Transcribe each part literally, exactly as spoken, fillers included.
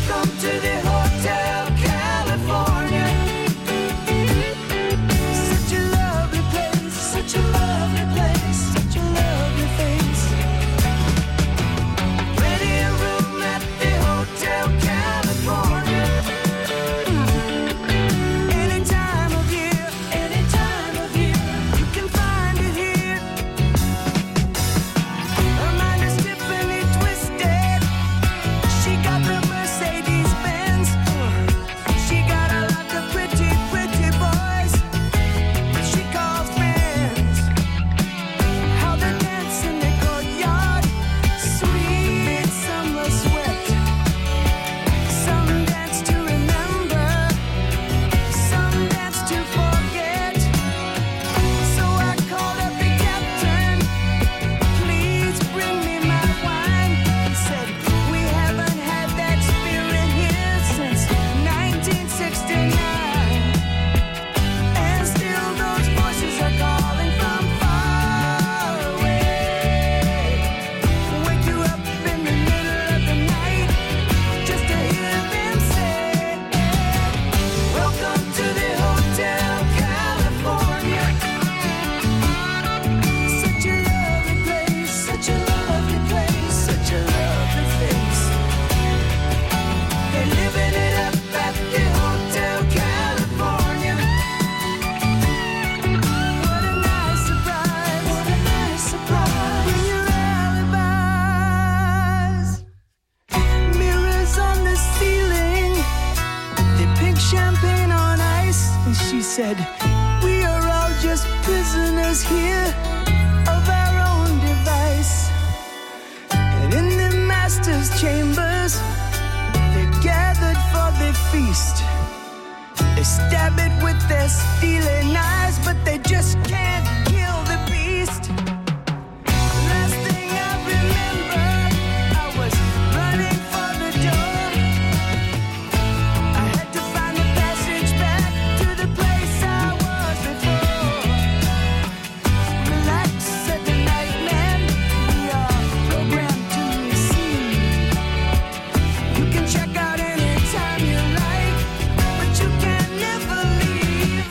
Welcome to the Hotel California. Such a lovely place, such a lovely place, such a lovely face. Plenty of room at the Hotel California. Any time of year, any time of year, you can find it here. Her mind is Tiffany twisted. She got the Mercedes Benz. She got a lot of pretty, pretty boys she calls friends. How they dance in the courtyard, sweet summer sweat. Some dance to remember, some dance to forget. So I called up the captain, please bring me my wine. He said, we haven't had that spirit here since nineteen sixty-nine. And still those voices are calling from far away. Wake you up in the middle of the night just to hear them say, welcome to the Hotel California. Such a lovely place, such a lovely place, such a lovely face. They're living it up at the Hotel California. What a nice surprise, what a nice surprise. Bring your alibis. Mirrors on the ceiling, they pink champagne on ice. And she said, we are all just prisoners here of our own device. And in the master's chambers, they gathered for the feast. They stab it with their steely knives, but they just can't kill the beast. Last thing I remember, I was running for the door. I had to find the passage back to the place I was before. Relax, said the nightman, we are programmed to receive. You can check out anytime you like, but you can never leave.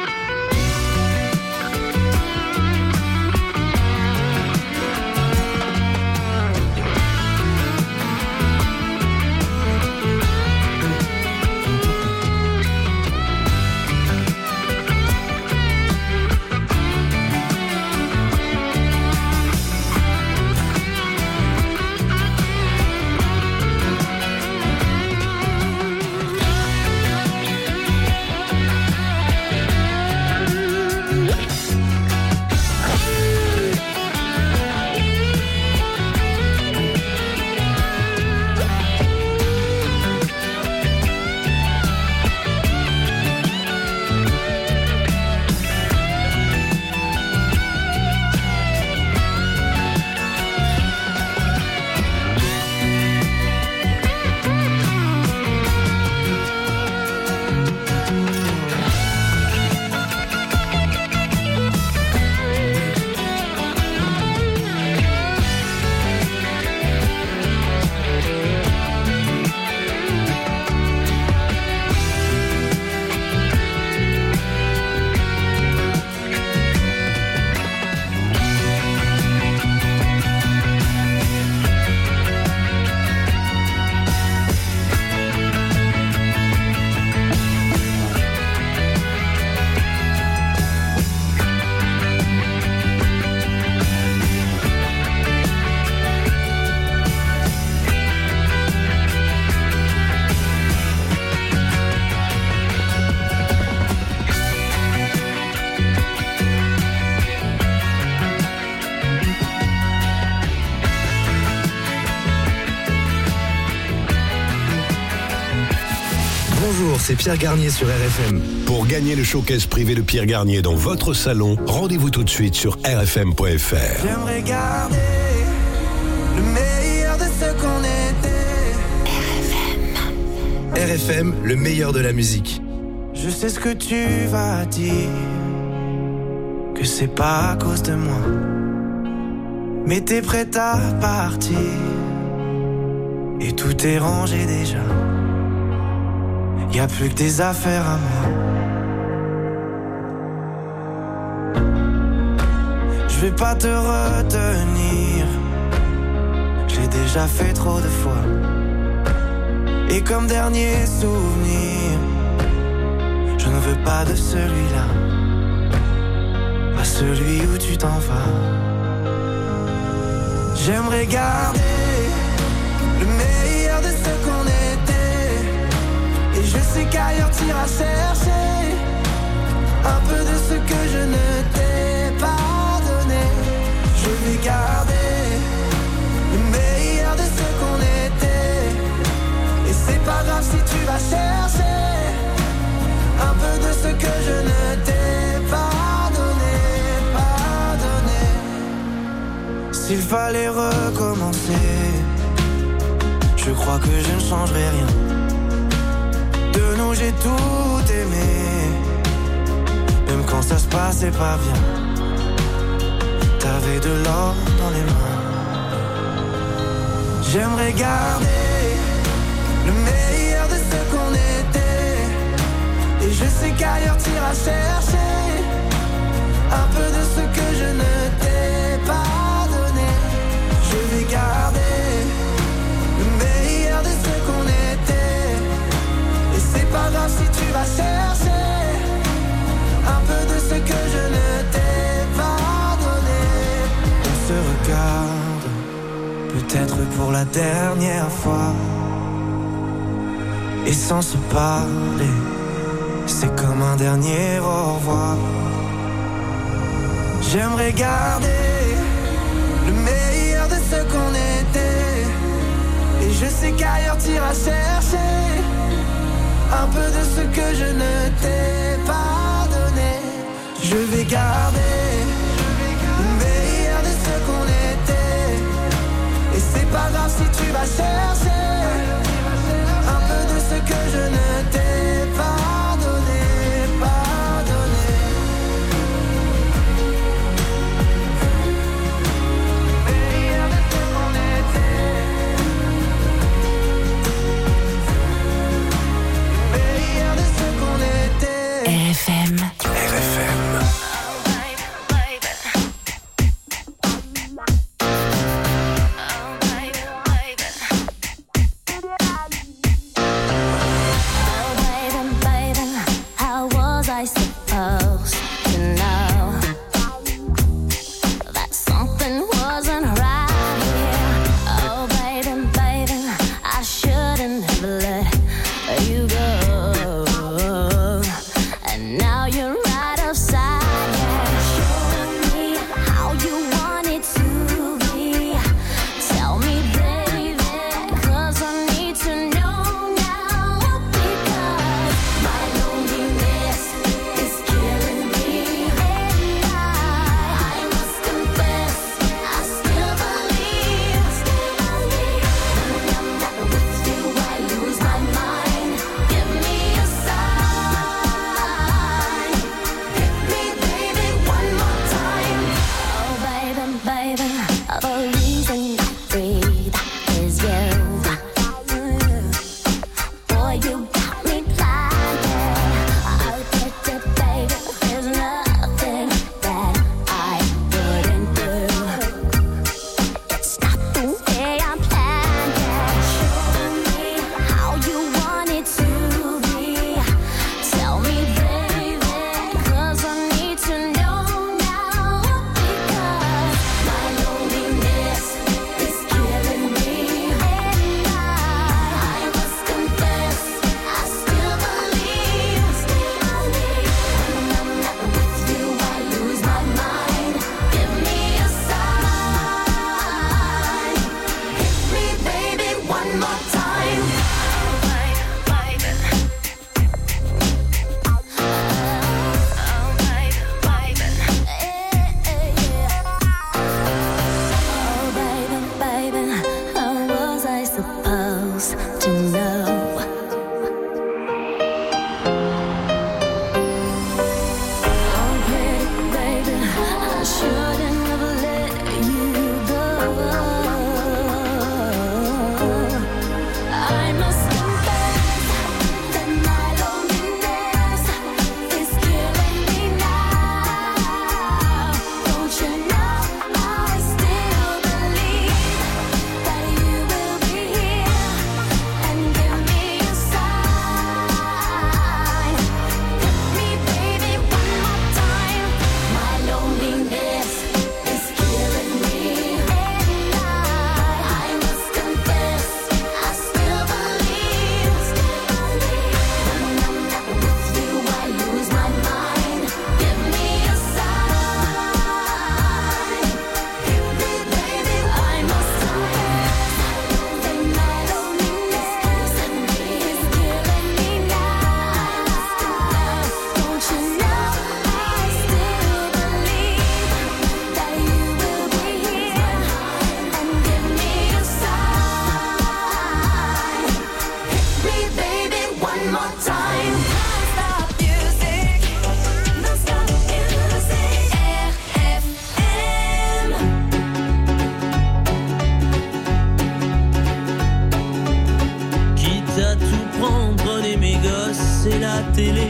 Bonjour, c'est Pierre Garnier sur R F M. Pour gagner le showcase privé de Pierre Garnier dans votre salon, rendez-vous tout de suite sur r f m point f r. J'aimerais garder le meilleur de ce qu'on était. R F M. R F M, le meilleur de la musique. Je sais ce que tu vas dire, que c'est pas à cause de moi, mais t'es prête à partir et tout est rangé déjà. y a plus que des affaires à moi. Je vais pas te retenir, j'ai déjà fait trop de fois. Et comme dernier souvenir, je ne veux pas de celui-là, pas celui où tu t'en vas. J'aimerais garder le meilleur de ce qu'on était, et je sais qu'ailleurs t'iras chercher un peu de ce que je ne t'ai pas donné. Je vais garder le meilleur de ce qu'on était, et c'est pas grave si tu vas chercher un peu de ce que je ne t'ai pas donné, pas donné. S'il fallait recommencer, je crois que je ne changerai rien. De nous j'ai tout aimé, même quand ça se passait pas bien. T'avais de l'or dans les mains. J'aimerais garder le meilleur de ce qu'on était, et je sais qu'ailleurs t'iras chercher un peu de ce que je ne t'ai pas donné. Je vais garder le meilleur de ce qu'on était, et c'est pas grave si tu vas chercher un peu de ce que je ne t'ai pas donné. On se regarde, peut-être pour la dernière fois, et sans se parler, c'est comme un dernier au revoir. J'aimerais garder le meilleur de ce qu'on était, et je sais qu'ailleurs t'iras chercher un peu de ce que je ne t'ai pas donné. Je vais garder le meilleur de ce qu'on était, et c'est pas grave si tu vas chercher un peu de ce que je ne t'ai pas donné, pas donné. Le meilleur de ce qu'on était, le meilleur de ce qu'on était. R F M. R F M. I must confess that my prendre, prenez mes gosses et la télé.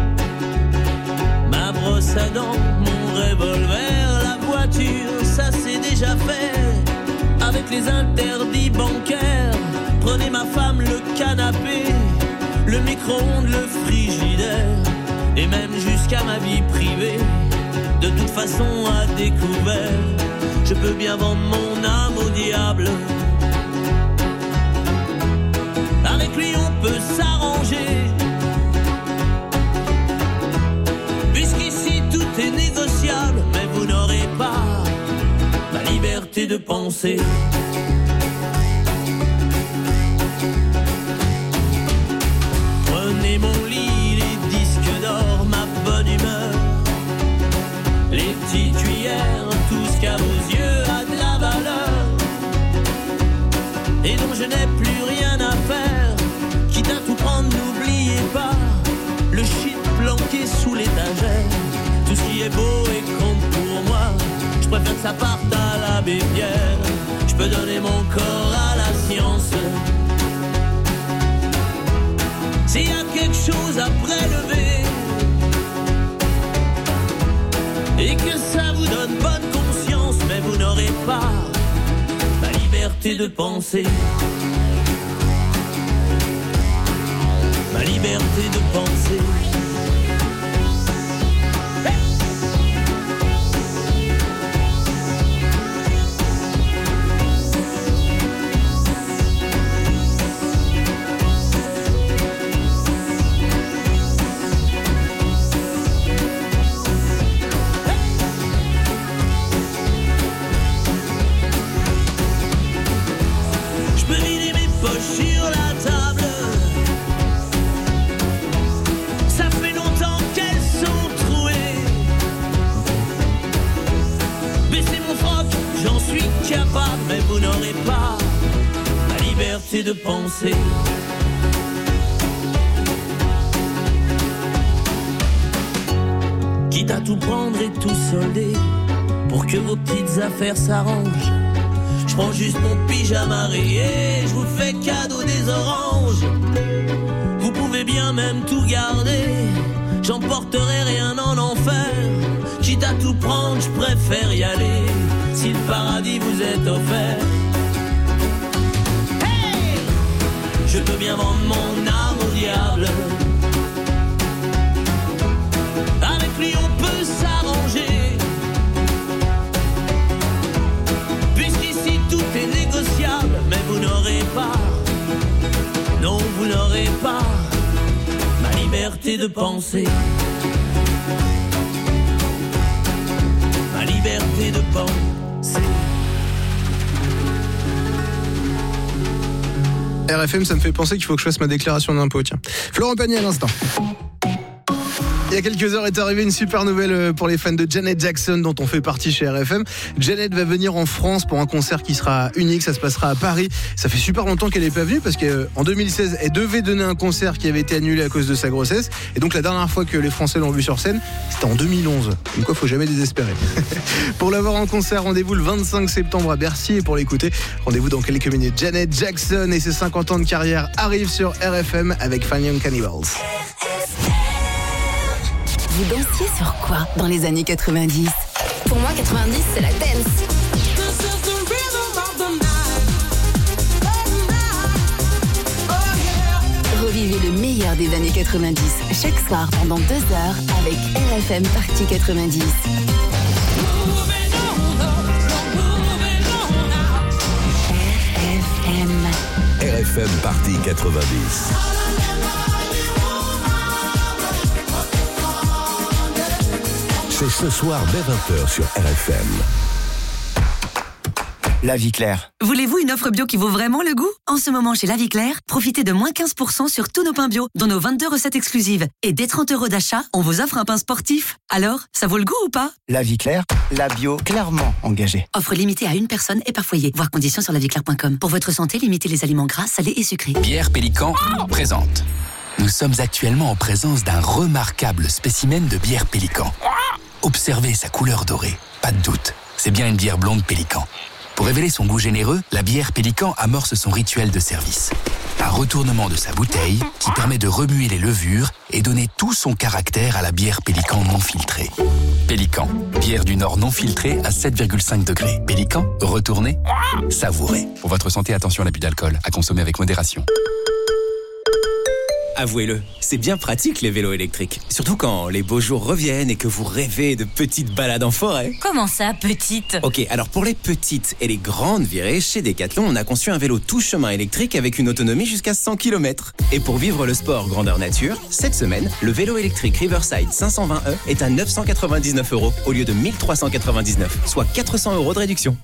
Ma brosse à dents, mon revolver, la voiture, ça c'est déjà fait. Avec les interdits bancaires, prenez ma femme, le canapé, le micro-ondes, le frigidaire, et même jusqu'à ma vie privée. De toute façon à découvert, je peux bien vendre mon âme au diable. Avec lui on peut s'arranger, puisqu'ici tout est négociable. Mais vous n'aurez pas la liberté de penser. Prenez mon lit, les disques d'or, ma bonne humeur, les petites cuillères, tout ce qu'à vos yeux a de la valeur et dont je n'ai plus rien à faire. Quitte à tout prendre, n'oubliez pas le shit planqué sous l'étagère. Tout ce qui est beau et compte pour moi, je préfère que ça parte à l'abbé Pierre. Je peux donner mon corps à la science. S'il y a quelque chose à prélever et que ça vous donne bonne conscience, mais vous n'aurez pas la liberté de penser. Ma liberté de penser. Je peux vider mes poches sur la table. Ça fait longtemps qu'elles sont trouées. Baissez mon froc, j'en suis capable. Mais vous n'aurez pas la liberté de penser. Quitte à tout prendre et tout solder pour que vos petites affaires s'arrangent, je prends juste mon pyjama rayé, je vous fais cadeau des oranges. Vous pouvez bien même tout garder, j'emporterai rien en enfer. Quitte à tout prendre, je préfère y aller, si le paradis vous est offert. Hey, je peux bien vendre mon âme au diable. Avec lui on peut s'arranger, puisqu'ici tout est négociable. Mais vous n'aurez pas, non vous n'aurez pas ma liberté de penser. Ma liberté de penser. R F M, ça me fait penser qu'il faut que je fasse ma déclaration d'impôt, tiens. Florent Pagny à l'instant. Il y a quelques heures est arrivée une super nouvelle pour les fans de Janet Jackson dont on fait partie chez R F M. Janet va venir en France pour un concert qui sera unique, ça se passera à Paris. Ça fait super longtemps qu'elle n'est pas venue parce qu'en deux mille seize, elle devait donner un concert qui avait été annulé à cause de sa grossesse. Et donc la dernière fois que les Français l'ont vue sur scène, c'était en deux mille onze. Donc quoi, faut jamais désespérer. Pour l'avoir en concert, rendez-vous le vingt-cinq septembre à Bercy. Et pour l'écouter, rendez-vous dans quelques minutes. Janet Jackson et ses cinquante ans de carrière arrivent sur R F M avec Fine Young Cannibals. Vous dansiez sur quoi dans les années quatre-vingt-dix? Pour moi, quatre-vingt-dix, c'est la dance. Revivez le meilleur des années quatre-vingt-dix chaque soir pendant deux heures avec R F M Party quatre-vingt-dix. R F M. R F M Party quatre-vingt-dix. C'est ce soir dès vingt heures sur R F M. La Vie Claire. Voulez-vous une offre bio qui vaut vraiment le goût? En ce moment, chez La Vie Claire, profitez de moins quinze pour cent sur tous nos pains bio, dont nos vingt-deux recettes exclusives. Et dès trente euros d'achat, on vous offre un pain sportif. Alors, ça vaut le goût ou pas? La Vie Claire, la bio clairement engagée. Offre limitée à une personne et par foyer. Voir conditions sur la vie claire point com. Pour votre santé, limitez les aliments gras, salés et sucrés. Bière Pélican présente. Nous sommes actuellement en présence d'un remarquable spécimen de bière Pélican. Observez sa couleur dorée. Pas de doute, c'est bien une bière blonde Pélican. Pour révéler son goût généreux, la bière Pélican amorce son rituel de service. Un retournement de sa bouteille qui permet de remuer les levures et donner tout son caractère à la bière Pélican non filtrée. Pélican, bière du Nord non filtrée à sept virgule cinq degrés. Pélican, retournez, savourez. Pour votre santé, attention à l'abus d'alcool, à consommer avec modération. Avouez-le, c'est bien pratique les vélos électriques. Surtout quand les beaux jours reviennent et que vous rêvez de petites balades en forêt. Comment ça, petite? Ok, alors pour les petites et les grandes virées, chez Decathlon, on a conçu un vélo tout chemin électrique avec une autonomie jusqu'à cent kilomètres. Et pour vivre le sport grandeur nature, cette semaine, le vélo électrique Riverside cinq cent vingt E est à neuf cent quatre-vingt-dix-neuf euros au lieu de mille trois cent quatre-vingt-dix-neuf, soit quatre cents euros de réduction.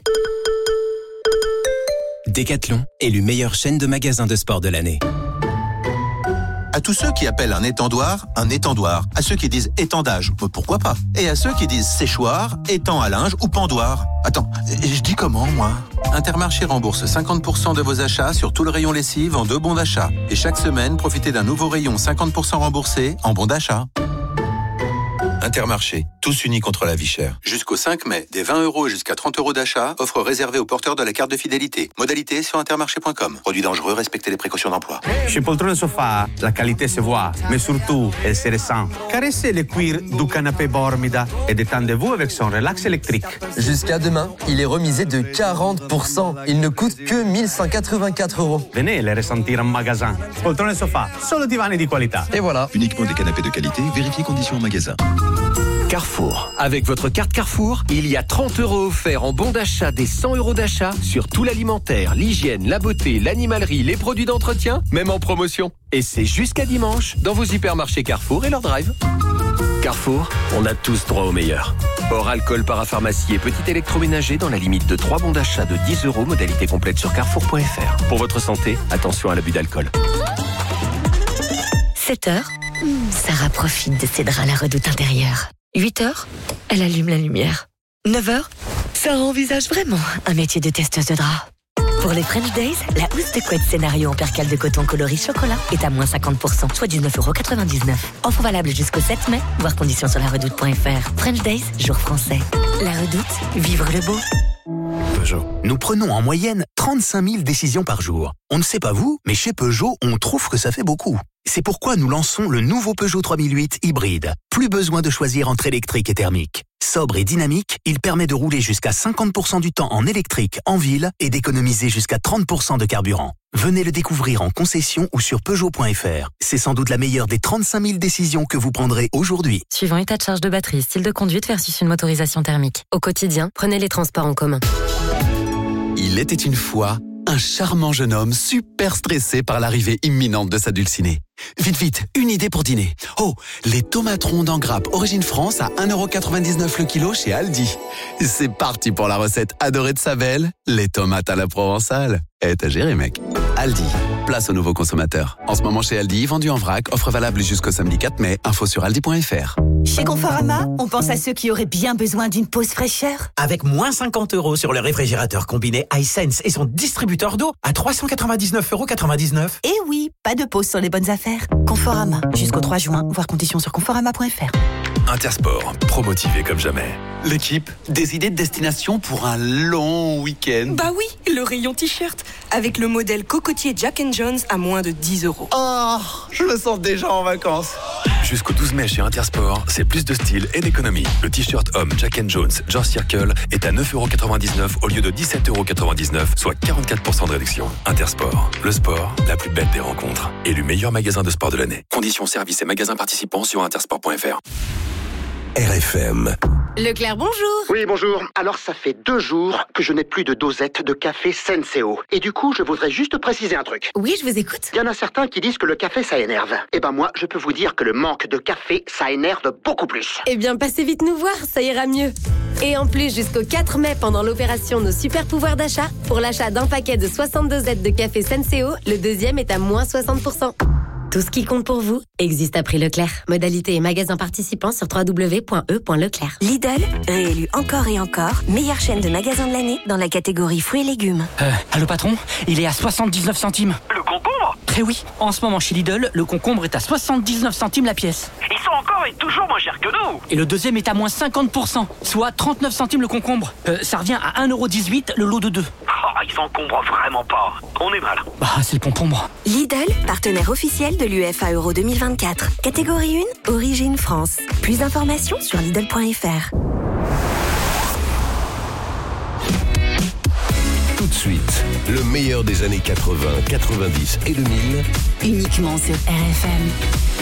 Decathlon, élu meilleure chaîne de magasins de sport de l'année. À tous ceux qui appellent un étendoir, un étendoir. À ceux qui disent étendage, pourquoi pas. Et à ceux qui disent séchoir, étang à linge ou pendoir. Attends, je dis comment, moi? Intermarché rembourse cinquante pour cent de vos achats sur tout le rayon lessive en deux bons d'achat. Et chaque semaine, profitez d'un nouveau rayon cinquante pour cent remboursé en bons d'achat. Intermarché, tous unis contre la vie chère. Jusqu'au cinq mai, des vingt euros jusqu'à trente euros d'achat, offre réservée aux porteurs de la carte de fidélité. Modalité sur intermarché point com. Produit dangereux, respectez les précautions d'emploi. Chez Poltrone Sofa, la qualité se voit, mais surtout, elle se ressent. Caressez le cuir du canapé Bormida et détendez-vous avec son relax électrique. Jusqu'à demain, il est remisé de quarante pour cent. Il ne coûte que mille cent quatre-vingt-quatre euros. Venez le ressentir en magasin. Poltrone Sofa, solo divani di qualità. Et voilà. Uniquement des canapés de qualité, vérifiez conditions en magasin. Carrefour. Avec votre carte Carrefour, il y a trente euros offerts en bon d'achat des cent euros d'achat sur tout l'alimentaire, l'hygiène, la beauté, l'animalerie, les produits d'entretien, même en promotion. Et c'est jusqu'à dimanche dans vos hypermarchés Carrefour et leur drive. Carrefour, on a tous droit au meilleur. Hors alcool, parapharmacie et petit électroménager dans la limite de trois bons d'achat de dix euros, modalité complète sur carrefour point f r. Pour votre santé, attention à l'abus d'alcool. sept heures, Sarah profite de ses draps à la redoute intérieure. huit heures, elle allume la lumière. neuf heures, Sarah envisage vraiment un métier de testeuse de draps. Pour les French Days, la housse de couette scénario en percale de coton coloris chocolat est à moins cinquante pour cent, soit dix-neuf euros quatre-vingt-dix-neuf. Offre valable jusqu'au sept mai, voir conditions sur la redoute point f r. French Days, jour français. La redoute, vivre le beau. Peugeot. Nous prenons en moyenne trente-cinq mille décisions par jour. On ne sait pas vous, mais chez Peugeot, on trouve que ça fait beaucoup. C'est pourquoi nous lançons le nouveau Peugeot trois mille huit hybride. Plus besoin de choisir entre électrique et thermique. Sobre et dynamique, il permet de rouler jusqu'à cinquante pour cent du temps en électrique en ville et d'économiser jusqu'à trente pour cent de carburant. Venez le découvrir en concession ou sur Peugeot point f r. C'est sans doute la meilleure des trente-cinq mille décisions que vous prendrez aujourd'hui. Suivant état de charge de batterie, style de conduite versus une motorisation thermique. Au quotidien, prenez les transports en commun. Il était une fois un charmant jeune homme super stressé par l'arrivée imminente de sa dulcinée. Vite, vite, une idée pour dîner. Oh, les tomates rondes en grappe origine France à un euro quatre-vingt-dix-neuf le kilo chez Aldi. C'est parti pour la recette adorée de sa belle, les tomates à la provençale. Eh, t'as géré, mec. Aldi, place aux nouveaux consommateurs. En ce moment chez Aldi, vendu en vrac, offre valable jusqu'au samedi quatre mai. Info sur aldi point f r. Chez Conforama, on pense à ceux qui auraient bien besoin d'une pause fraîcheur. Avec moins cinquante euros sur le réfrigérateur combiné iSense et son distributeur d'eau à trois cent quatre-vingt-dix-neuf euros quatre-vingt-dix-neuf. Et oui, pas de pause sur les bonnes affaires. Conforama, jusqu'au trois juin, voir conditions sur conforama point f r. Intersport, promotivé comme jamais. L'équipe, des idées de destination pour un long week-end. Bah oui, le rayon t-shirt, avec le modèle cocotier Jack and Jones à moins de dix euros. Oh, je me sens déjà en vacances. Jusqu'au douze mai chez Intersport, c'est plus de style et d'économie. Le t-shirt homme Jack and Jones George Circle est à neuf euros quatre-vingt-dix-neuf au lieu de dix-sept euros quatre-vingt-dix-neuf, soit quarante-quatre pour cent de réduction. Intersport, le sport, la plus belle des rencontres. Élu meilleur magasin de sport de l'année. Conditions, services et magasins participants sur intersport point f r. R F M. Leclerc, bonjour. Oui, bonjour. Alors, ça fait deux jours que je n'ai plus de dosette de café Senseo. Et du coup, je voudrais juste préciser un truc. Oui, je vous écoute. Il y en a certains qui disent que le café, ça énerve. Eh ben moi, je peux vous dire que le manque de café, ça énerve beaucoup plus. Eh bien, passez vite nous voir, ça ira mieux. Et en plus, jusqu'au quatre mai, pendant l'opération Nos Super Pouvoirs d'achat, pour l'achat d'un paquet de soixante-deux dosettes de café Senseo, le deuxième est à moins soixante pour cent. Tout ce qui compte pour vous existe à prix Leclerc. Modalité et magasins participants sur w w w point e point leclerc. Lidl, réélu encore et encore, meilleure chaîne de magasins de l'année dans la catégorie fruits et légumes. Euh, allô patron, il est à soixante-dix-neuf centimes. Le concombre ? Eh oui, en ce moment chez Lidl, le concombre est à soixante-dix-neuf centimes la pièce. Ils sont encore et toujours moins chers que nous. Et le deuxième est à moins cinquante pour cent, soit trente-neuf centimes le concombre. Euh, ça revient à un euro dix-huit le lot de deux. Oh, ils s'encombrent vraiment pas. On est mal. Bah, c'est le concombre. Lidl, partenaire officiel de l'U E F A Euro deux mille vingt-quatre. Catégorie un, origine France. Plus d'informations sur Lidl point F R. Tout de suite, le meilleur des années quatre-vingts, quatre-vingt-dix et deux mille. Uniquement sur R F M.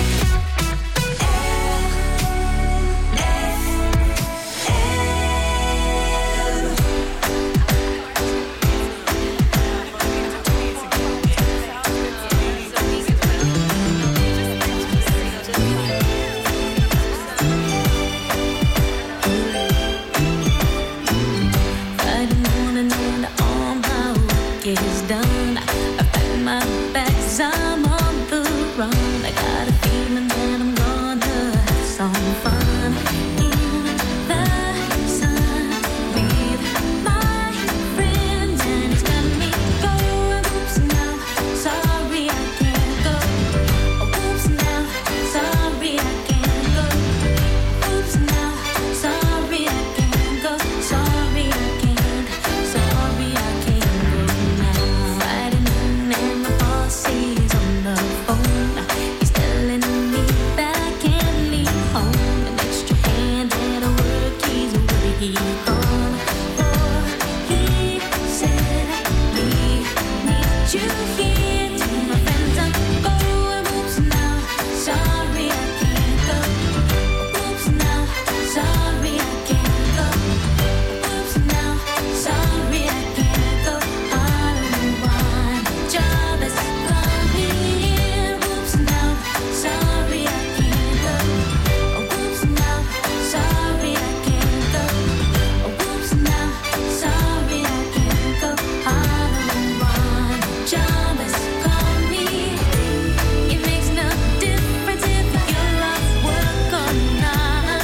I'm on the run. I got a feeling that I'm gonna have some fun in the sun with my friends, and it's got me going. Oops, now, sorry I can't go. Oops, now, sorry I can't go. Oops, now, sorry I can't go. Sorry I can't. Sorry I can't go now. Friday noon and my boss is on the phone. He's telling me that I can't leave home. An extra hand at work, he's where he gone. Oh, he said we need you here. To my friends, I'm going. Oops, now, sorry I can't go. Oops, now, sorry I can't go. Oops, now, sorry I can't go. I don't want a job that's coming in. Oops, now, sorry I can't go. Oops, now, sorry I can't go. Oops, now, sorry I can't go. I don't want a job that's coming. It makes no difference if you're off work or not.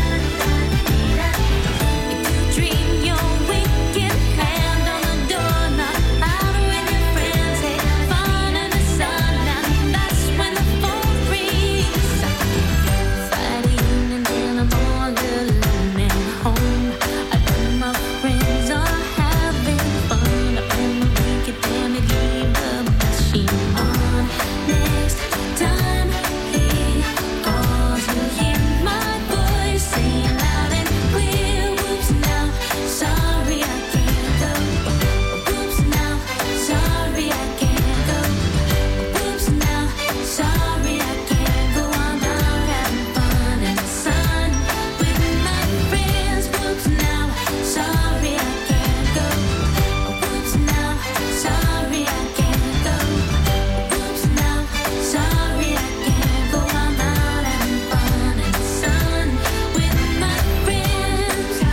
If you dream your wicked hand on the doorknob, out with your friends, have fun in the sun. Now that's when the phone rings. Friday evening and I'm all alone at home. I know my friends are having fun. Up in the weekend, damn it, leave the machine on. Next time he calls, you'll hear my voice saying loud and clear. Whoops, now, sorry I can't go. Whoops, now, sorry I can't go. Whoops, now, sorry I can't go. I'm out having fun in the sun with my friends. Whoops, now, sorry I can't go. Whoops, now, sorry I can't go. Whoops, now, sorry I can't go. I'm out having fun in the sun with my friends. With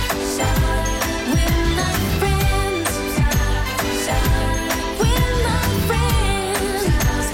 my friends. With my friends.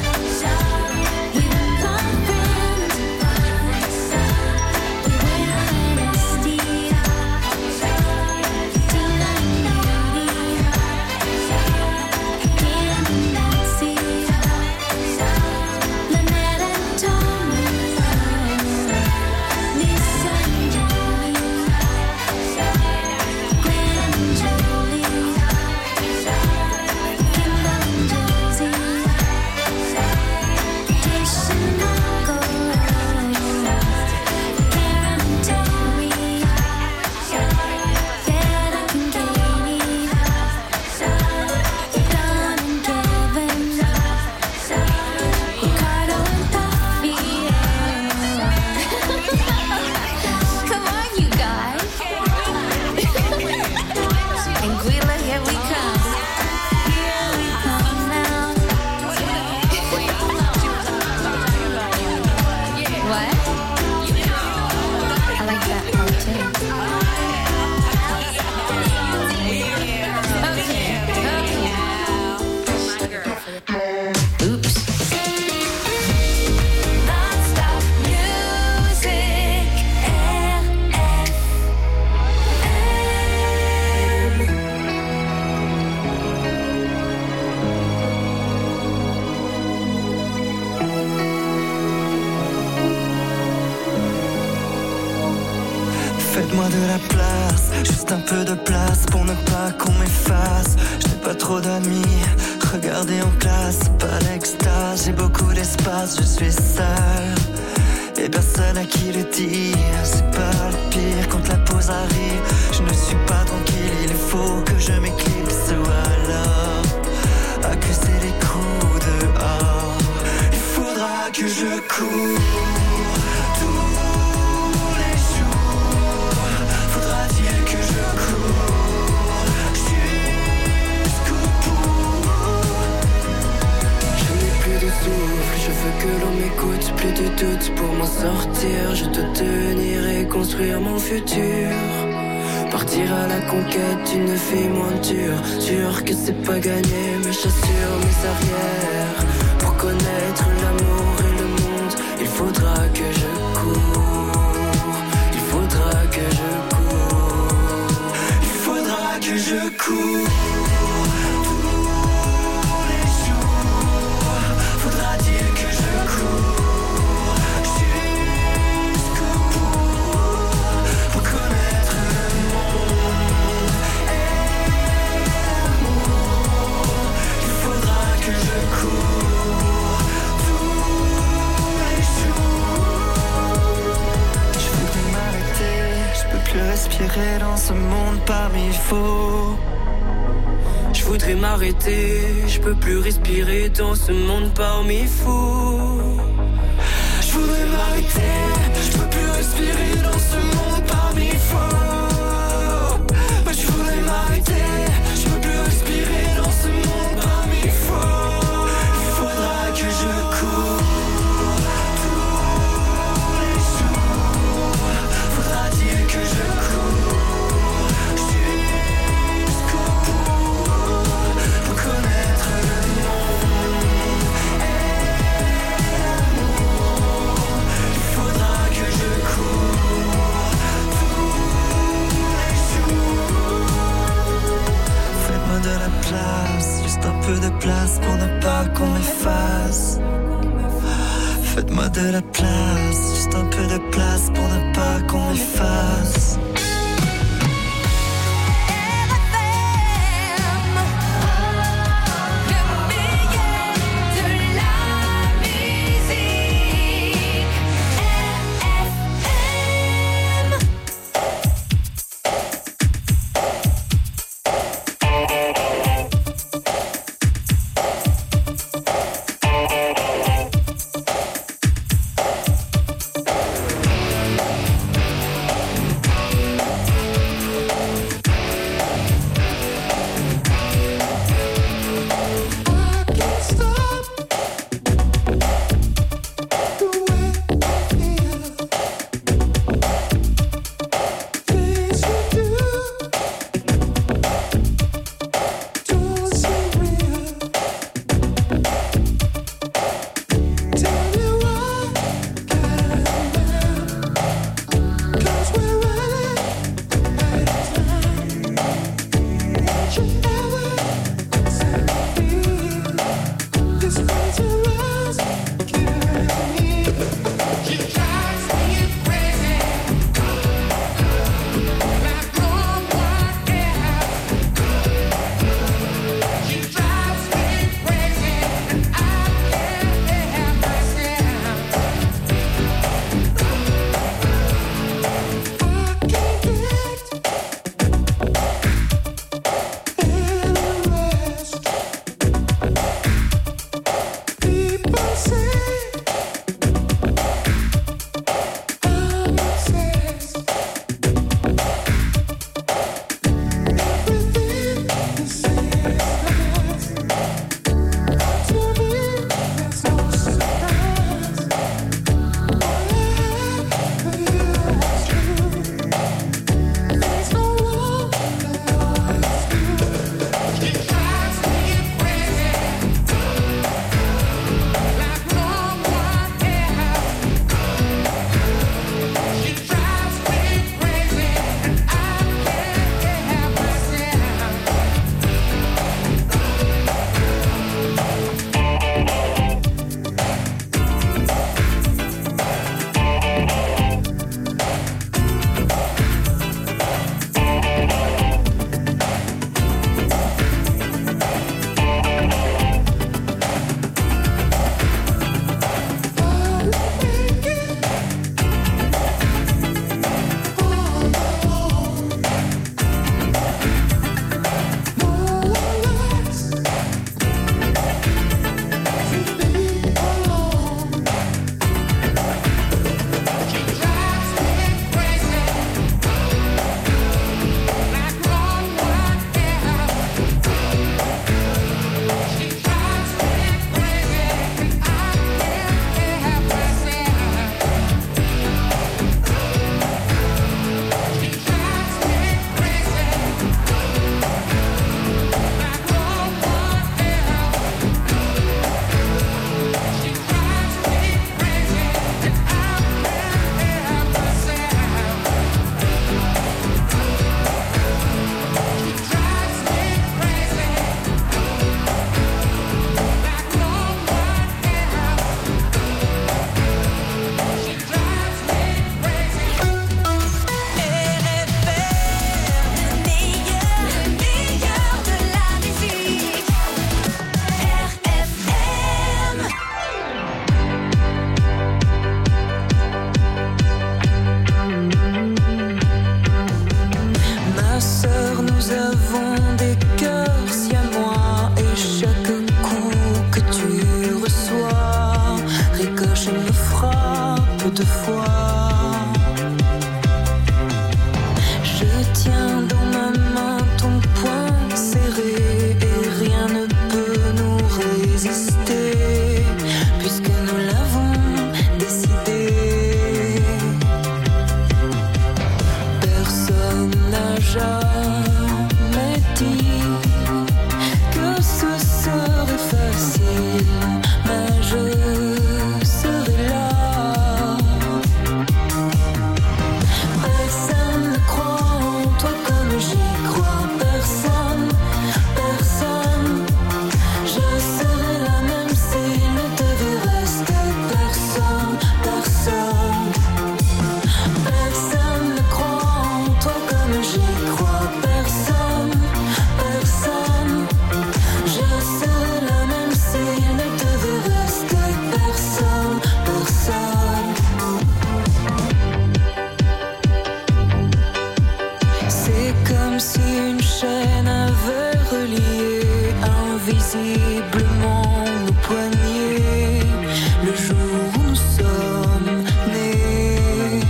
Come on, you guys. Anguilla, here we come. Here we come now. What? I like that part too. Oops. Non-stop music, R F Faites-moi Faites-moi de la place, juste un peu de place pour ne pas qu'on m'efface. Je n'ai pas trop d'amis, regardez en classe, pas l'extase. J'ai beaucoup d'espace, je suis seul et personne à qui le dire. C'est pas le pire quand la pause arrive. Je ne suis pas tranquille, il faut que je m'éclipse ou alors accuser les coups dehors. Il faudra que je cours tous les jours. Faudra-t-il que je cours jusqu'au bout. Je n'ai plus de souffle, je veux que l'on m'écoute. Plus de doute pour m'en sortir. Je dois tenir et construire mon futur. Partir à la conquête d'une vie moins dure. Sûr que c'est pas gagné, mais j'assure mes arrières. Pour connaître l'amour et le monde, il faudra que je cours. Il faudra que je cours. Il faudra que je cours tous les jours. Faudra-t-il que je cours jusqu'au bout pour connaître le monde et l'amour. Il faudra que je cours tous les jours. Je voudrais m'arrêter, je peux plus respirer dans ce monde parmi faux. Je voudrais m'arrêter, je peux plus respirer dans ce monde parmi fous. Je voudrais m'arrêter, je peux plus respirer dans ce monde parmi fous. Je voudrais m'arrêter, je peux plus respirer dans ce monde parmi fous. Il faudra que je cours tous les jours. Faudra-t-il que je cours jusqu'au bout pour connaître le monde et l'amour. Il faudra que je cours tous les jours. Faites-moi de la place, juste un peu de place pour ne pas qu'on m'efface. Faites-moi de la place, juste un peu de place pour ne pas qu'on m'efface. Faudra de foi. Je tiens dans ma main ton poing serré et rien ne peut nous résister puisque nous l'avons décidé. Personne n'a jamais dit que ce serait facile, mais je serai là. Personne ne croit en toi comme j'y crois. Personne, personne. Je serai la même s'il ne devait rester personne, personne. Personne ne croit en toi comme j'y crois. Personne, personne. Je serai la même s'il ne devait rester personne, personne. C'est comme si une chaîne avait relié invisiblement nos poignets le jour où nous sommes nés.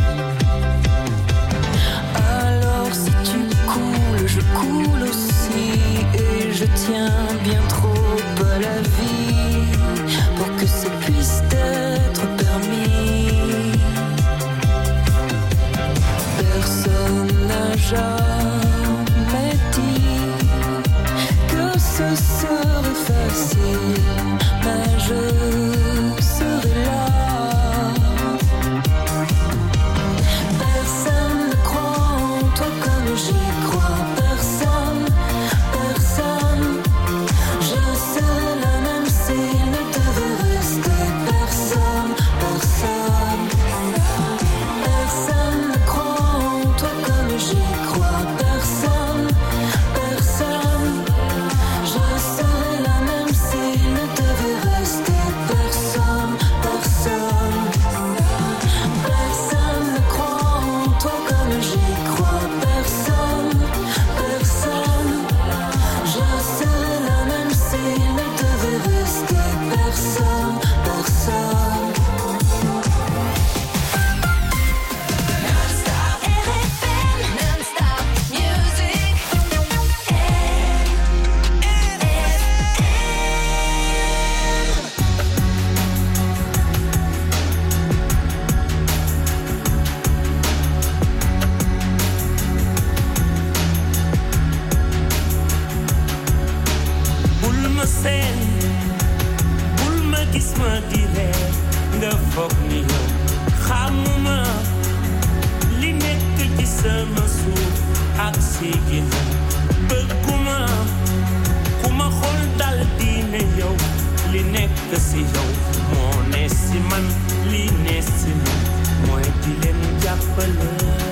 Alors si tu coules, je coule aussi et je tiens bien trop à la vie pour que ça puisse être permis. Personne n'a jamais dit que ce serait facile, mais je serai là. Personne ne croit en toi comme j'y crois. Personne, personne. Je serai la même s'il ne devait rester personne, personne. Personne ne croit en toi comme j'y crois. Personne, personne. Je serai la même s'il ne devait rester personne, personne. Personne ne croit en toi comme j'y crois. Personne, personne. Je serai la même s'il ne devait rester personne, personne. bul ma seen bul ma gis ma di reer nga foog ni yow xamuma li nekk ci sama suuf ak si ginnaaw bëgguma ku ma xool dal di ne yow li nekk si yow moo ne si man li ne si man mooy di leen jàppale.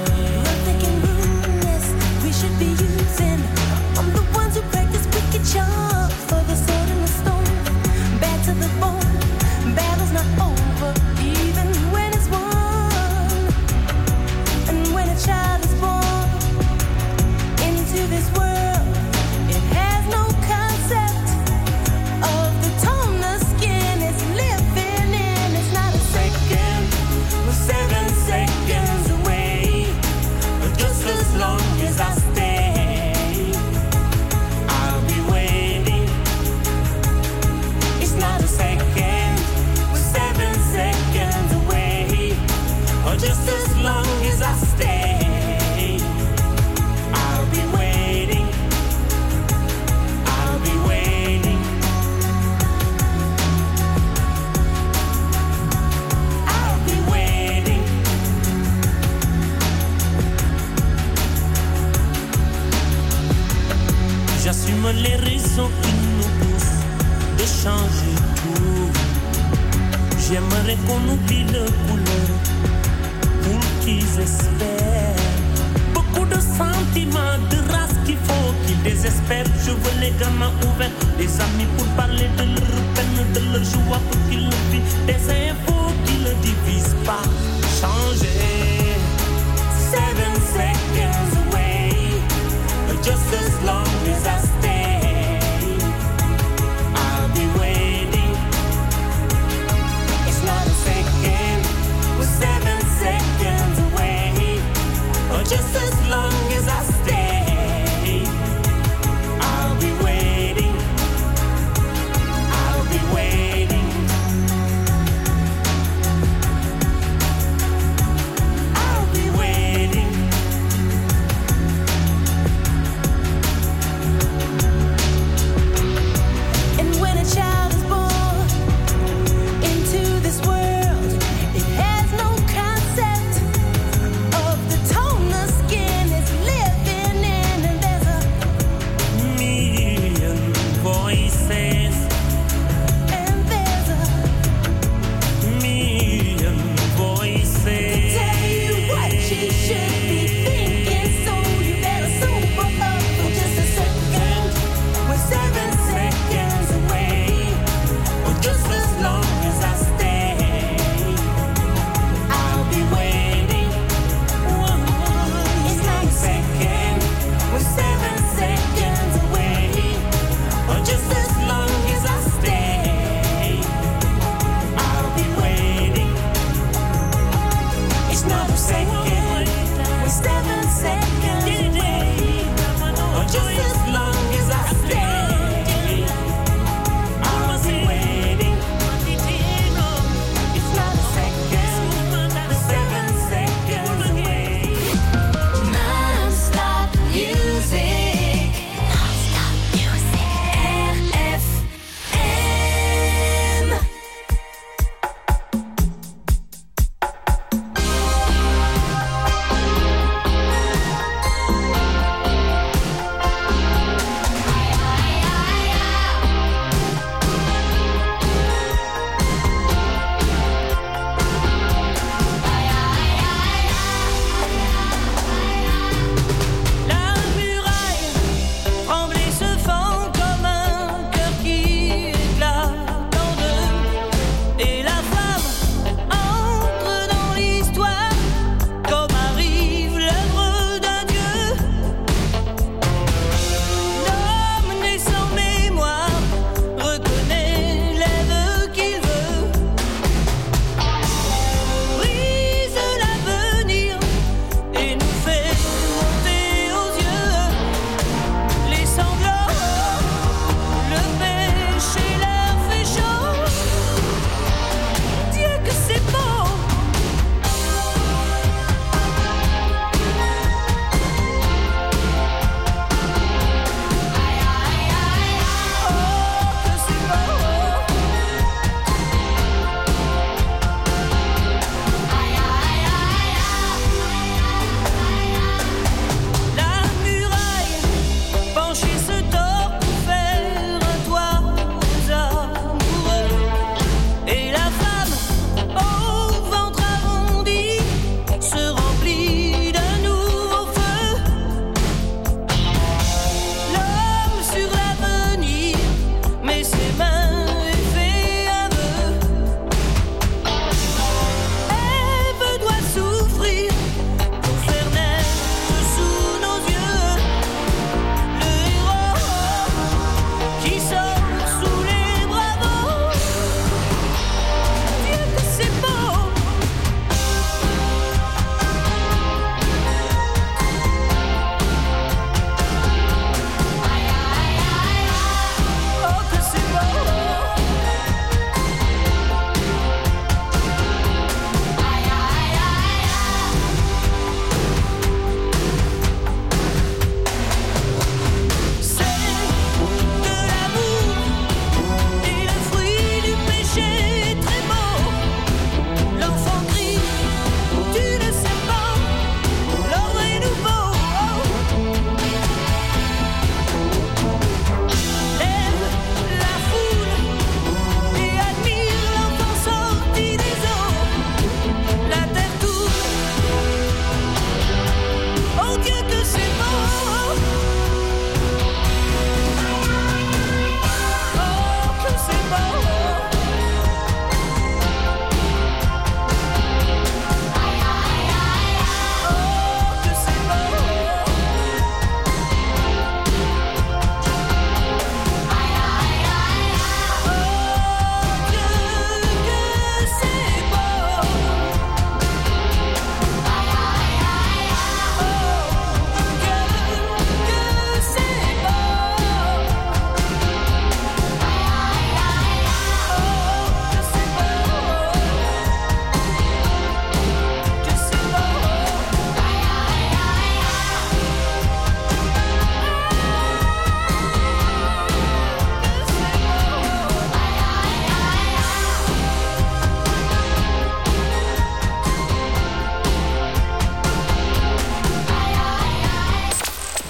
We should be using. I'm the ones who practice wicked charm for the sword and the stone. Bad to the bone. Battle's not over, even when it's won. And when a child is born into this world, it has no concept of the tone the skin is living in. It's not a second, we're seven seconds away. Just as long as I stay, I'll be waiting. It's not a second, we're seven seconds away. Or just as long as I stay, I'll be waiting. I'll be waiting. I'll be waiting. J'assume les raisons qui nous poussent de changer tout. J'aimerais qu'on oublie le couleur pour qu'ils espèrent. Beaucoup de sentiments, de race qu'il faut qu'ils désespèrent. Je veux les gamins ouverts, des amis pour parler de leur peine, de leur joie pour qu'ils le vivent. Des infos qui ne divisent pas. Changer. Seven seconds away, just as long as I stay, I'll be waiting. It's not a second, we're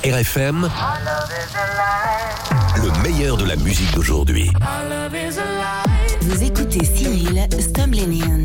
R F M, le meilleur de la musique d'aujourd'hui. Vous écoutez Cyril Stumblenian.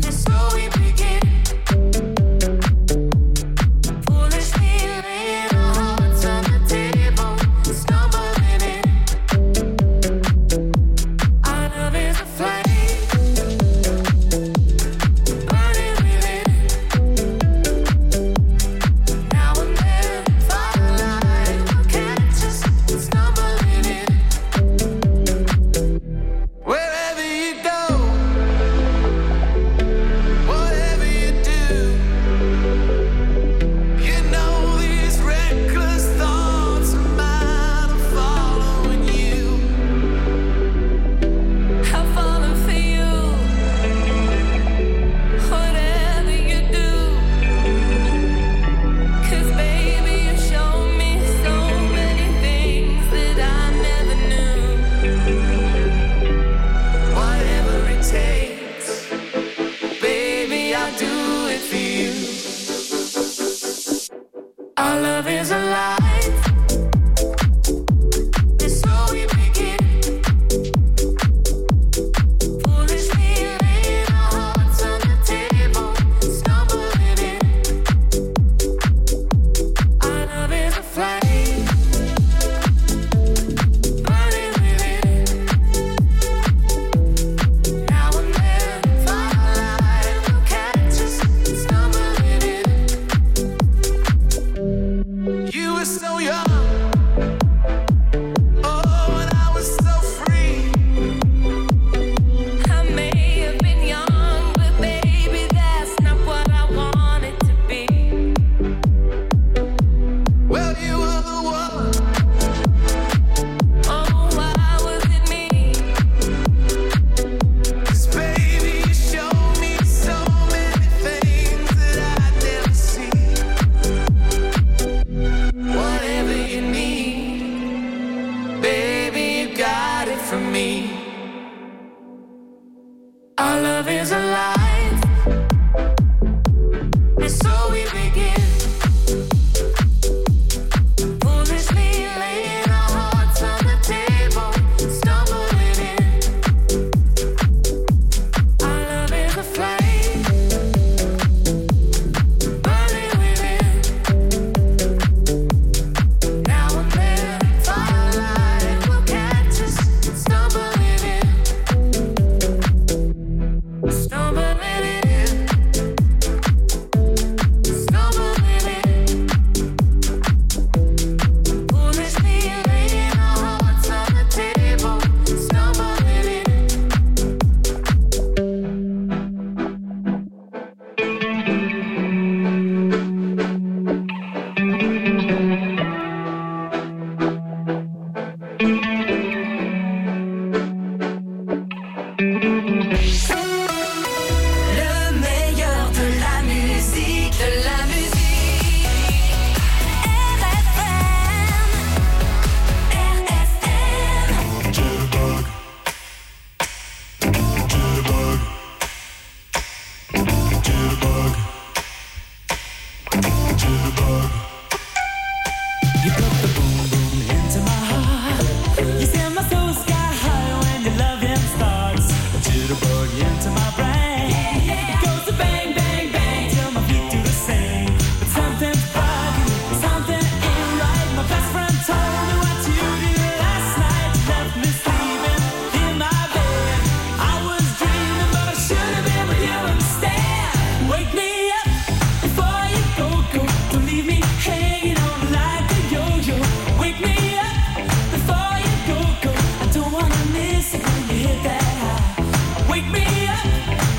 Wake me up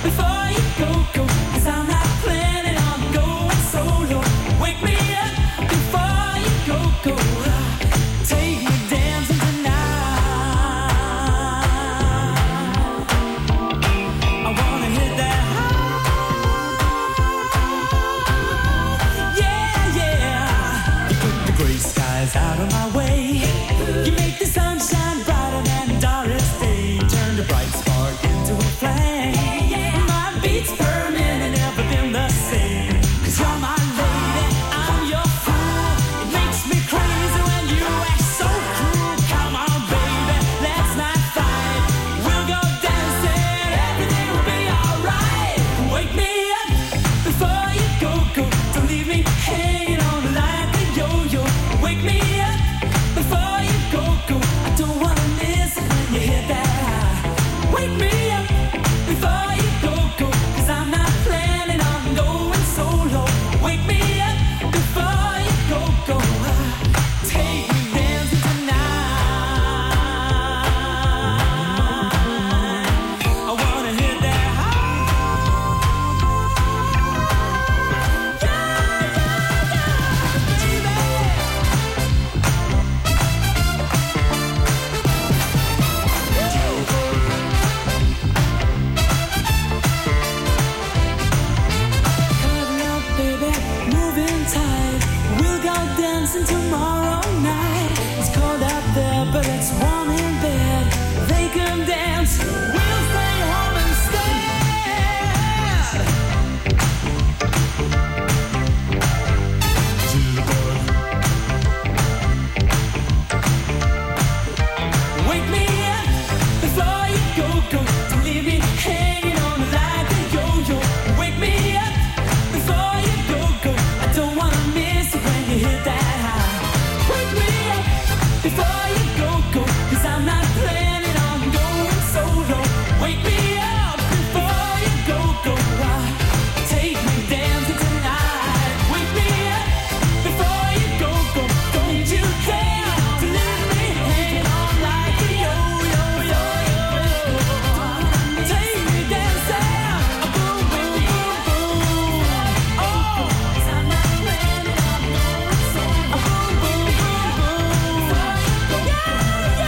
hanging on like a yo-yo. Wake me up before you go, go. I don't wanna miss it when you hit that high. Wake me up before you go, go. 'Cause I'm not planning on going solo. Wake me up before you go, go. Take me dancing tonight. Wake me up before you go, go. Don't you dare to leave me hanging on like a yo-yo, yo-yo. Take me dancing, boom, boom, boom, boom. Oh, 'cause I'm not planning on going solo. Boom, boom, boom, boom. Yeah, yeah,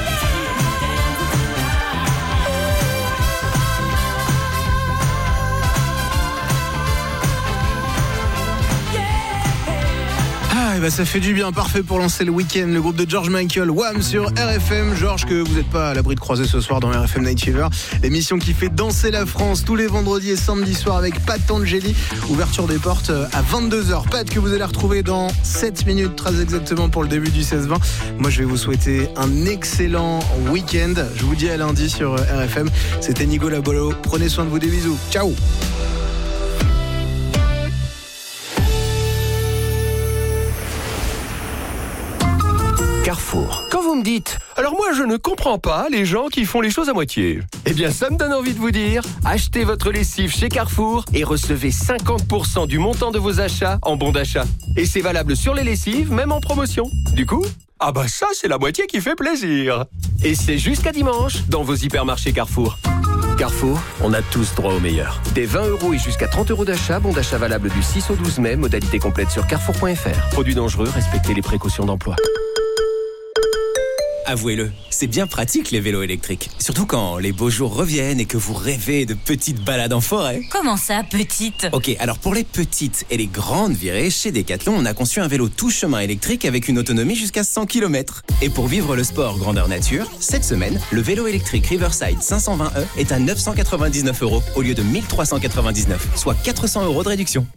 Ah, et bah ça fait du bien, parfait pour lancer le week-end. Le groupe de George Michael, Wham sur R F M. George, que vous n'êtes pas à l'abri de croiser ce soir dans R F M Night Fever, l'émission qui fait danser la France tous les vendredis et samedis soirs avec Pat Angeli. Ouverture des portes à vingt-deux heures. Pat, que vous allez retrouver dans sept minutes, très exactement pour le début du seize vingt. Moi, je vais vous souhaiter un excellent week-end. Je vous dis à lundi sur R F M. C'était Nigo Labolo. Prenez soin de vous, des bisous. Ciao. Carrefour. Quand vous me dites « Alors moi je ne comprends pas les gens qui font les choses à moitié », eh bien ça me donne envie de vous dire « Achetez votre lessive chez Carrefour et recevez cinquante pour cent du montant de vos achats en bon d'achat. Et c'est valable sur les lessives, même en promotion. Du coup, ah bah ça c'est la moitié qui fait plaisir. Et c'est jusqu'à dimanche dans vos hypermarchés Carrefour. Carrefour, on a tous droit au meilleur. Des vingt euros et jusqu'à trente euros d'achat, bon d'achat valable du six au douze mai, modalité complète sur carrefour point f r. Produits dangereux, respectez les précautions d'emploi. Avouez-le, c'est bien pratique les vélos électriques. Surtout quand les beaux jours reviennent et que vous rêvez de petites balades en forêt. Comment ça, petite ? Ok, alors pour les petites et les grandes virées, chez Decathlon, on a conçu un vélo tout chemin électrique avec une autonomie jusqu'à cent kilomètres. Et pour vivre le sport grandeur nature, cette semaine, le vélo électrique Riverside cinq cent vingt E est à neuf cent quatre-vingt-dix-neuf euros au lieu de mille trois cent quatre-vingt-dix-neuf, soit quatre cents euros de réduction.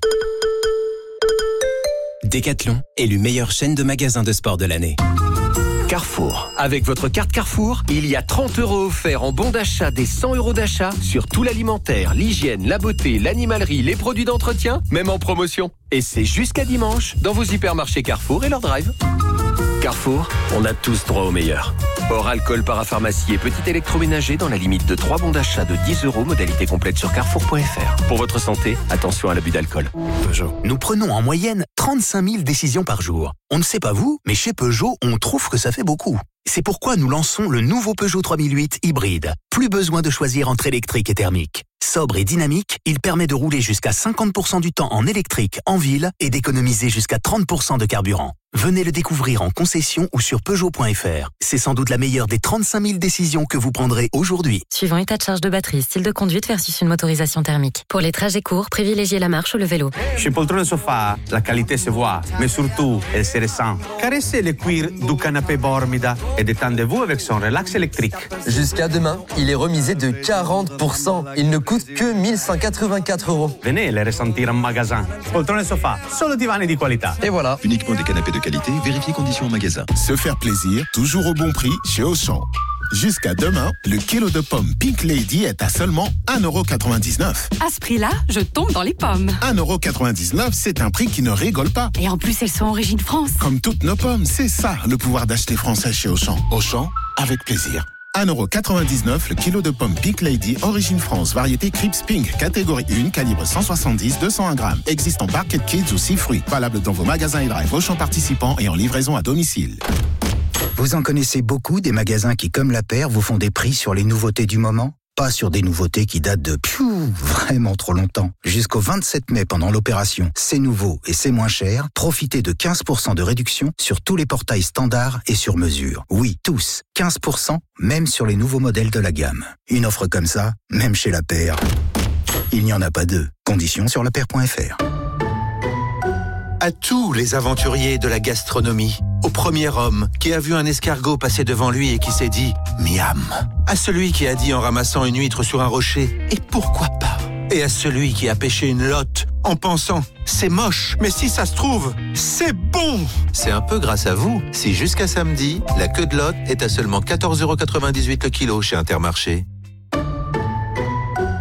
Decathlon, élu meilleure chaîne de magasins de sport de l'année. Carrefour. Avec votre carte Carrefour, il y a trente euros offerts en bon d'achat des cent euros d'achat sur tout l'alimentaire, l'hygiène, la beauté, l'animalerie, les produits d'entretien, même en promotion. Et c'est jusqu'à dimanche dans vos hypermarchés Carrefour et leur drive. Carrefour, on a tous droit au meilleur. Hors alcool, parapharmacie et petit électroménager dans la limite de trois bons d'achat de dix euros, modalité complète sur carrefour point f r. Pour votre santé, attention à l'abus d'alcool. Peugeot. Nous prenons en moyenne trente-cinq mille décisions par jour. On ne sait pas vous, mais chez Peugeot, on trouve que ça fait beaucoup. C'est pourquoi nous lançons le nouveau Peugeot trois mille huit hybride. Plus besoin de choisir entre électrique et thermique. Sobre et dynamique, il permet de rouler jusqu'à cinquante pour cent du temps en électrique en ville et d'économiser jusqu'à trente pour cent de carburant. Venez le découvrir en concession ou sur peugeot point f r. C'est sans doute la meilleure des trente-cinq mille décisions que vous prendrez aujourd'hui. Suivant état de charge de batterie, style de conduite versus une motorisation thermique. Pour les trajets courts, privilégiez la marche ou le vélo. Chez Poltrone Sofa, la qualité se voit, mais surtout, elle se ressent. Caressez le cuir du canapé Bormida et détendez-vous avec son relax électrique. Jusqu'à demain, il est remisé de quarante pour cent. Il ne coûte que mille cent quatre-vingt-quatre euros. Venez le ressentir en magasin. Poltrone Sofa, solo divani di qualità. Et voilà. Uniquement des canapés de qualité, vérifiez conditions en magasin. Se faire plaisir, toujours au bon prix chez Auchan. Jusqu'à demain, le kilo de pommes Pink Lady est à seulement un euro quatre-vingt-dix-neuf. À ce prix-là, je tombe dans les pommes. un euro quatre-vingt-dix-neuf, c'est un prix qui ne rigole pas. Et en plus, elles sont origine France. Comme toutes nos pommes, c'est ça le pouvoir d'acheter français chez Auchan. Auchan, avec plaisir. un euro quatre-vingt-dix-neuf le kilo de pommes Pink Lady, origine France, variété Crips Pink, catégorie un, calibre cent soixante-dix à deux cent un grammes. Existe en Barquette Kids ou six fruits. Valable dans vos magasins et drive Auchan participants et en livraison à domicile. Vous en connaissez beaucoup des magasins qui, comme la paire, vous font des prix sur les nouveautés du moment ? Pas sur des nouveautés qui datent de piou, vraiment trop longtemps. Jusqu'au vingt-sept mai, pendant l'opération C'est nouveau et c'est moins cher, profitez de quinze pour cent de réduction sur tous les portails standards et sur mesure. Oui, tous, quinze pour cent, même sur les nouveaux modèles de la gamme. Une offre comme ça, même chez la paire, il n'y en a pas deux. Conditions sur la paire point f r. À tous les aventuriers de la gastronomie, au premier homme qui a vu un escargot passer devant lui et qui s'est dit « miam », à celui qui a dit en ramassant une huître sur un rocher « et pourquoi pas », et à celui qui a pêché une lotte en pensant « c'est moche, mais si ça se trouve, c'est bon ». C'est un peu grâce à vous si jusqu'à samedi, la queue de lotte est à seulement quatorze euros quatre-vingt-dix-huit le kilo chez Intermarché.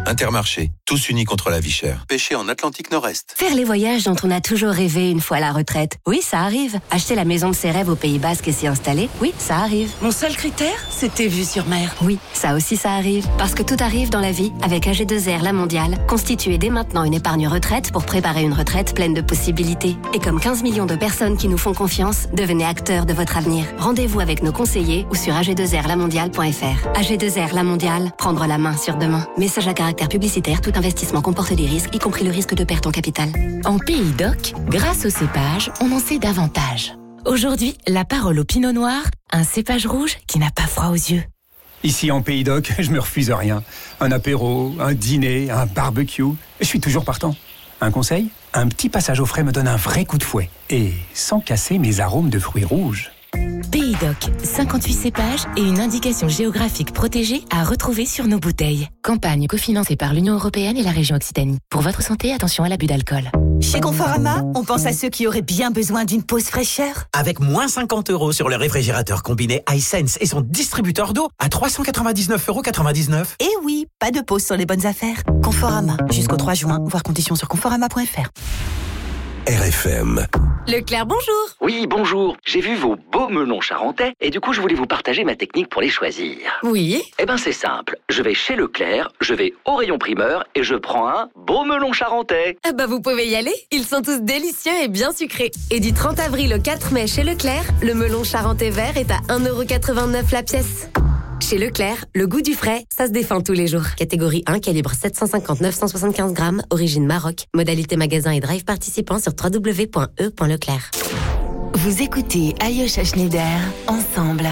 Intermarché, tous unis contre la vie chère. Pêché en Atlantique Nord-Est. Faire les voyages dont on a toujours rêvé une fois à la retraite. Oui, ça arrive. Acheter la maison de ses rêves au Pays Basque et s'y installer. Oui, ça arrive. Mon seul critère, c'était vue sur mer. Oui, ça aussi ça arrive. Parce que tout arrive dans la vie avec A G deux R La Mondiale. Constituez dès maintenant une épargne retraite pour préparer une retraite pleine de possibilités. Et comme quinze millions de personnes qui nous font confiance, devenez acteurs de votre avenir. Rendez-vous avec nos conseillers ou sur a g deux r la mondiale point f r. A G deux R La Mondiale, prendre la main sur demain. Message à caractère publicitaire, tout investissement comporte des risques, y compris le risque de perte en capital. En Pays d'Oc, grâce au cépage, on en sait davantage. Aujourd'hui, la parole au Pinot Noir, un cépage rouge qui n'a pas froid aux yeux. Ici en Pays d'Oc, je me refuse rien. Un apéro, un dîner, un barbecue, je suis toujours partant. Un conseil ? Un petit passage au frais me donne un vrai coup de fouet. Et sans casser mes arômes de fruits rouges. Pays d'Oc, cinquante-huit cépages et une indication géographique protégée à retrouver sur nos bouteilles. Campagne cofinancée par l'Union européenne et la région Occitanie. Pour votre santé, attention à l'abus d'alcool. Chez Conforama, on pense à ceux qui auraient bien besoin d'une pause fraîcheur. Avec moins cinquante euros sur le réfrigérateur combiné iSense et son distributeur d'eau à trois cent quatre-vingt-dix-neuf euros quatre-vingt-dix-neuf. Et oui, pas de pause sur les bonnes affaires. Conforama, jusqu'au trois juin, voir conditions sur conforama point f r. R F M. Leclerc, bonjour. Oui, bonjour. J'ai vu vos beaux melons charentais et du coup, je voulais vous partager ma technique pour les choisir. Oui. Eh ben, c'est simple. Je vais chez Leclerc, je vais au rayon primeur et je prends un beau melon charentais. Ah bah, vous pouvez y aller. Ils sont tous délicieux et bien sucrés. Et du trente avril au quatre mai chez Leclerc, le melon charentais vert est à un euro quatre-vingt-neuf la pièce. Chez Leclerc, le goût du frais, ça se défend tous les jours. Catégorie un, calibre sept cent cinquante neuf cent soixante-quinze grammes, origine Maroc. Modalité magasin et drive participant sur w w w point e point leclerc. Vous écoutez Alyosha Schneider, ensemble.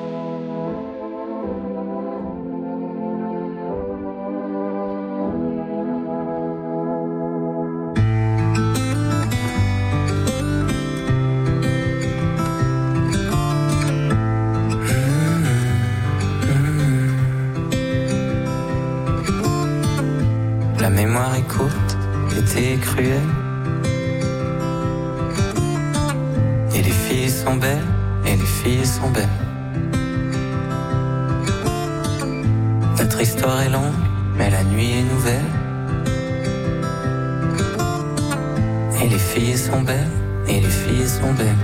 La mémoire est courte, l'été est cruel. Et les filles sont belles, et les filles sont belles. Notre histoire est longue, mais la nuit est nouvelle. Et les filles sont belles, et les filles sont belles.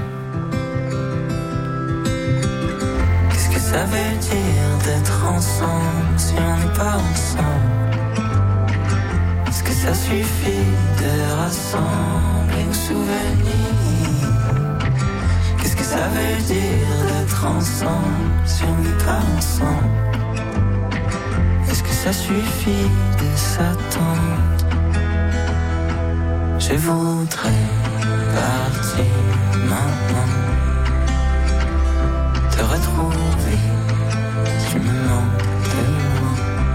Qu'est-ce que ça veut dire d'être ensemble si on n'est pas ensemble? Est-ce que ça suffit de rassembler nos souvenirs? Qu'est-ce que ça veut dire d'être ensemble si on n'est pas ensemble? Est-ce que ça suffit de s'attendre? Je voudrais partir maintenant, te retrouver, tu me manques tellement.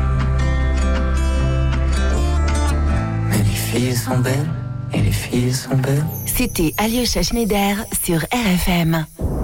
Mais les filles sont belles, et les filles sont belles. C'était Alyosha Schneider sur R F M.